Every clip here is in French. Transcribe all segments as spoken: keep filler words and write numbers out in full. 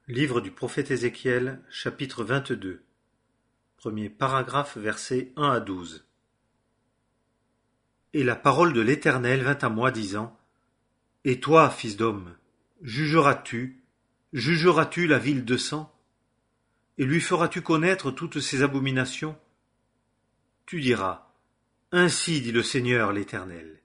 Livre du prophète Ézéchiel, chapitre vingt-deux. Premier paragraphe, versets un à douze. Et la parole de l'Éternel vint à moi, disant: Et toi, fils d'homme, jugeras-tu, jugeras-tu la ville de sang? Et lui feras-tu connaître toutes ses abominations? Tu diras: Ainsi dit le Seigneur l'Éternel.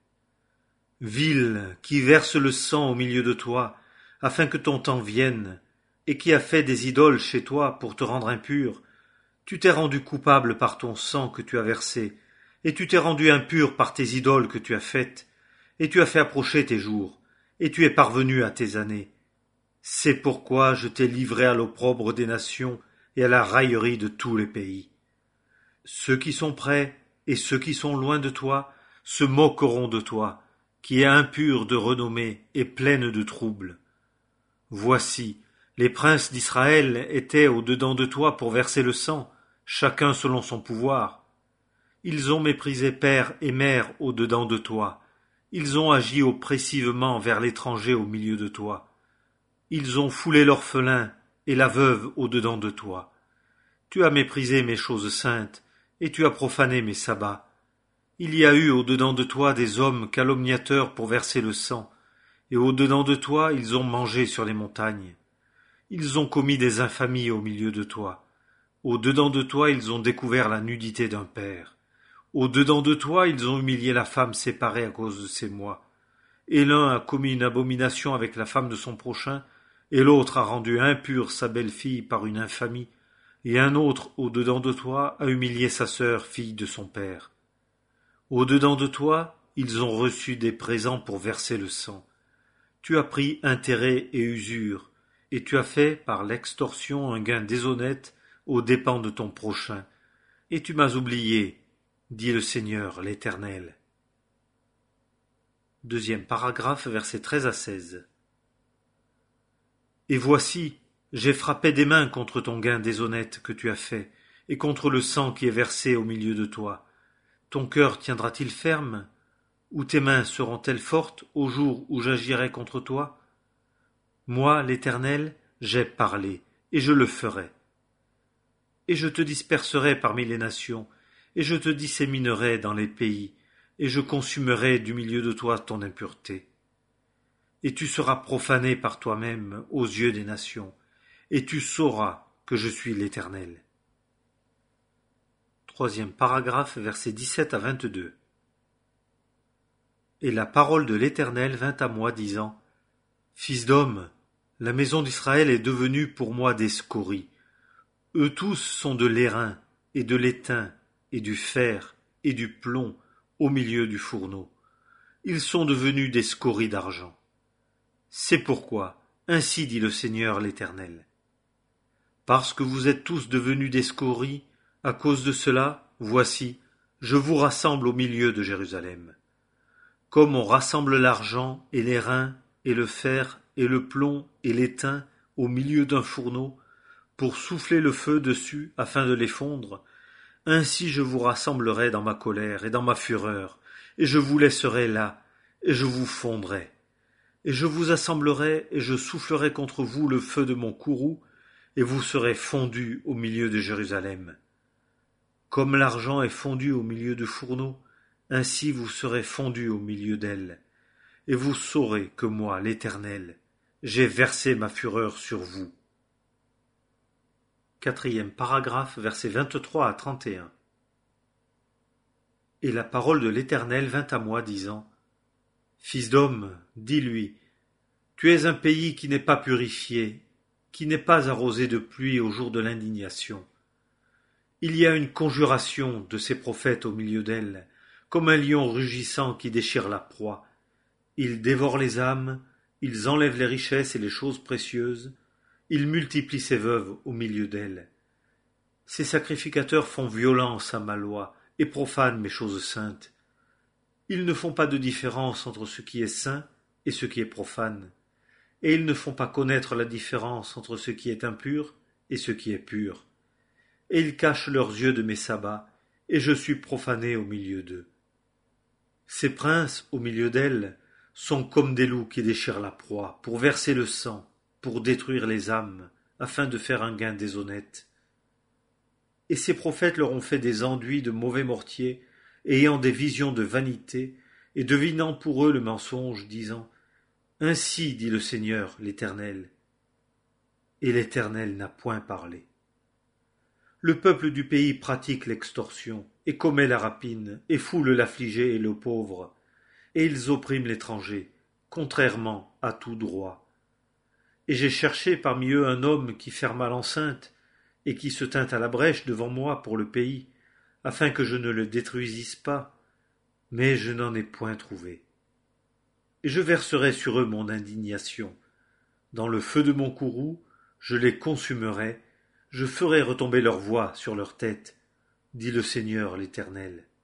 Ville qui verse le sang au milieu de toi, afin que ton temps vienne, et qui a fait des idoles chez toi pour te rendre impur, tu t'es rendu coupable par ton sang que tu as versé, et tu t'es rendu impur par tes idoles que tu as faites, et tu as fait approcher tes jours, et tu es parvenu à tes années. C'est pourquoi je t'ai livré à l'opprobre des nations et à la raillerie de tous les pays. Ceux qui sont près et ceux qui sont loin de toi se moqueront de toi, qui es impure de renommée et pleine de troubles. Voici, les princes d'Israël étaient au-dedans de toi pour verser le sang, chacun selon son pouvoir. Ils ont méprisé père et mère au-dedans de toi. Ils ont agi oppressivement vers l'étranger au milieu de toi. Ils ont foulé l'orphelin et la veuve au-dedans de toi. Tu as méprisé mes choses saintes, et tu as profané mes sabbats. Il y a eu au-dedans de toi des hommes calomniateurs pour verser le sang, et au-dedans de toi ils ont mangé sur les montagnes. Ils ont commis des infamies au milieu de toi. Au-dedans de toi ils ont découvert la nudité d'un père. Au-dedans de toi ils ont humilié la femme séparée à cause de ses mois. Et l'un a commis une abomination avec la femme de son prochain, et l'autre a rendu impure sa belle-fille par une infamie, et un autre, au-dedans de toi, a humilié sa sœur, fille de son père. Au-dedans de toi, ils ont reçu des présents pour verser le sang. Tu as pris intérêt et usure, et tu as fait par l'extorsion un gain déshonnête aux dépens de ton prochain. Et tu m'as oublié, dit le Seigneur l'Éternel. Deuxième paragraphe, versets treize à seize. Et voici, j'ai frappé des mains contre ton gain déshonnête que tu as fait, et contre le sang qui est versé au milieu de toi. Ton cœur tiendra-t-il ferme? Ou tes mains seront-elles fortes au jour où j'agirai contre toi? Moi, l'Éternel, j'ai parlé, et je le ferai. Et je te disperserai parmi les nations, et je te disséminerai dans les pays, et je consumerai du milieu de toi ton impureté. Et tu seras profané par toi-même aux yeux des nations, et tu sauras que je suis l'Éternel. Troisième paragraphe, versets dix-sept à vingt-deux. Et la parole de l'Éternel vint à moi, disant: Fils d'homme, la maison d'Israël est devenue pour moi des scories. Eux tous sont de l'airain, et de l'étain, et du fer, et du plomb, au milieu du fourneau. Ils sont devenus des scories d'argent. C'est pourquoi, ainsi dit le Seigneur l'Éternel. Parce que vous êtes tous devenus des scories, à cause de cela, voici, je vous rassemble au milieu de Jérusalem. Comme on rassemble l'argent et l'airain et le fer et le plomb et l'étain au milieu d'un fourneau pour souffler le feu dessus afin de les fondre, ainsi je vous rassemblerai dans ma colère et dans ma fureur, et je vous laisserai là, et je vous fondrai. Et je vous assemblerai et je soufflerai contre vous le feu de mon courroux, et vous serez fondus au milieu de Jérusalem. Comme l'argent est fondu au milieu du fourneau, ainsi vous serez fondus au milieu d'elle. Et vous saurez que moi, l'Éternel, j'ai versé ma fureur sur vous. Quatrième paragraphe, versets vingt-trois à trente et un. Et la parole de l'Éternel vint à moi, disant: Fils d'homme, dis-lui, tu es un pays qui n'est pas purifié, qui n'est pas arrosé de pluie au jour de l'indignation. Il y a une conjuration de ces prophètes au milieu d'elle, comme un lion rugissant qui déchire la proie. Ils dévorent les âmes, ils enlèvent les richesses et les choses précieuses, ils multiplient ses veuves au milieu d'elle. Ces sacrificateurs font violence à ma loi et profanent mes choses saintes. Ils ne font pas de différence entre ce qui est saint et ce qui est profane, et ils ne font pas connaître la différence entre ce qui est impur et ce qui est pur. Et ils cachent leurs yeux de mes sabbats, et je suis profané au milieu d'eux. Ces princes, au milieu d'elles, sont comme des loups qui déchirent la proie, pour verser le sang, pour détruire les âmes, afin de faire un gain déshonnête. Et ces prophètes leur ont fait des enduits de mauvais mortier, ayant des visions de vanité, et devinant pour eux le mensonge, disant « Ainsi dit le Seigneur, l'Éternel. » Et l'Éternel n'a point parlé. Le peuple du pays pratique l'extorsion, et commet la rapine, et foule l'affligé et le pauvre, et ils oppriment l'étranger, contrairement à tout droit. Et j'ai cherché parmi eux un homme qui ferma l'enceinte, et qui se tint à la brèche devant moi pour le pays, afin que je ne le détruisisse pas, mais je n'en ai point trouvé. Et je verserai sur eux mon indignation. Dans le feu de mon courroux, je les consumerai, je ferai retomber leur voix sur leur tête, dit le Seigneur l'Éternel.